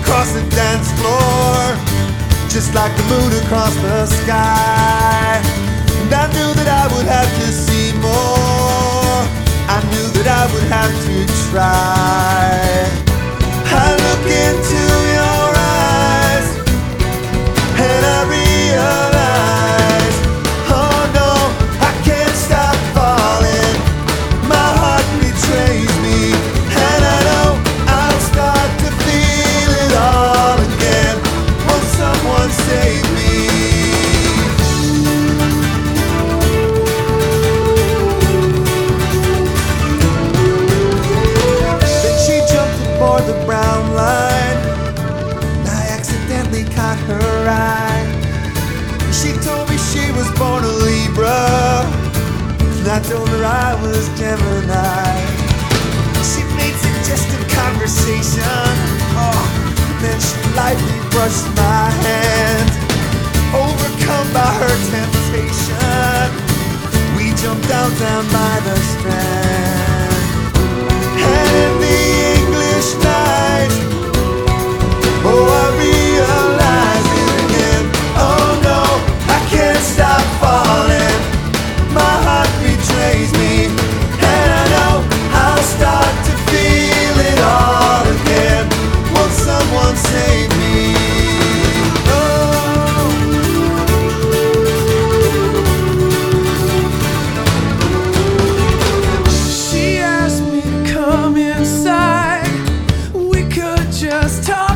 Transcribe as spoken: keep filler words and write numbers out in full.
across the dance floor, just like the moon across the sky. And I knew that I would have to see more, I knew that I would have to try. I look into your eyes and I realize, oh no, I can't stop falling. My heart betrays me, and I know I'll start to feel it all again. Won't someone save me? Then she jumped aboard the brown line, and I accidentally caught her eye. She told me she was born a Libra, and I told her I was Gemini. She made suggestive conversation, oh, and then she lightly brushed my hand. Overcome by her temptation, we jumped down, down by the strand. And in the English night, oh, I realize it again. Oh no, I can't stop falling. My heart betrays me, and I know I'll start to feel it all again. Won't someone save me? Oh. She asked me to come inside. We could just talk.